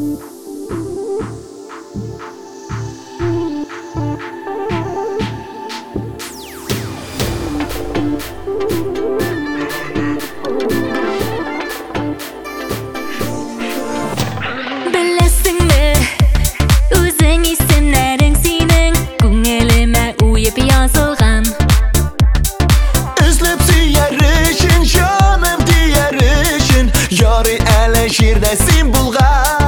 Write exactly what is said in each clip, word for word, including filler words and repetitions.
Şirdesin bulgan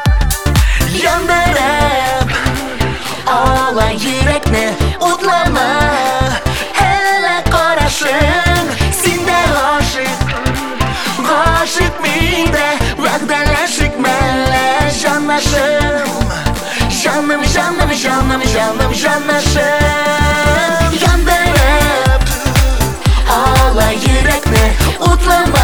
Yandarıp Ağla yürekni utlama Hele qarashın Sinde aşık Aşık miyde Vəqdələşik mənlə Canlaşım Canım, canım, canım, canım, canlaşım Yandırıp Ağla yürekni utlama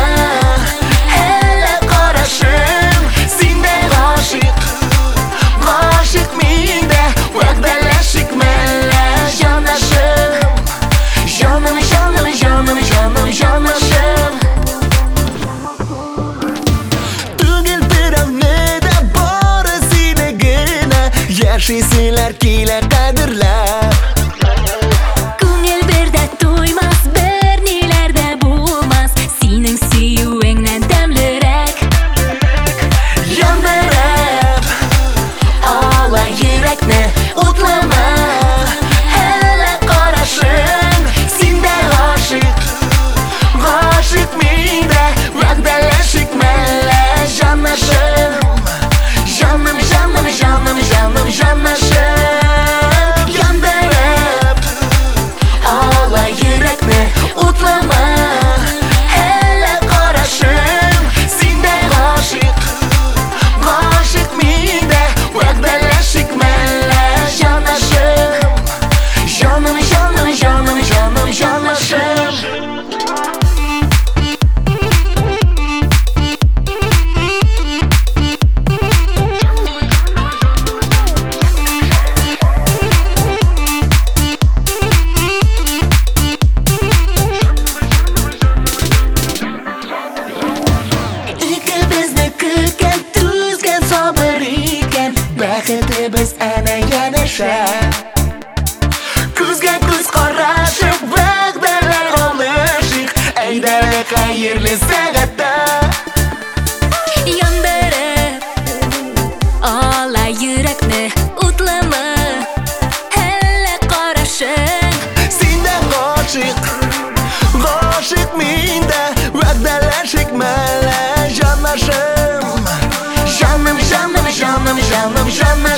Yaşısılar kile kadirler Көңіл бірді тоймас, бір нелерді болмас Сенің сүйуіңнен дәмлірек Yandırıp Ağla yürekni utlama Hele qarashın Sinde aşık Aşık miyde Vəqdələşik mənlə Canlaşım Canım, canım, canım, canım, canlaşım Yandırıp Ağla yürekni utlama Hele qarashın Sinde aşık Aşık miyde Vəqdələşik mənlə Canlaşım Canım, canım, canım, canım, canlaşım Biz ana yanasha Kuzga kuz qarashib Vəqdalar olishik Aydalik xayrli saatda Yandırıp Ağla yürekni utlama Hele qarashın Sende aşık Aşık miyde Vəqdələşik mənlə Canlaşım Canım, canım, canım, canım, canım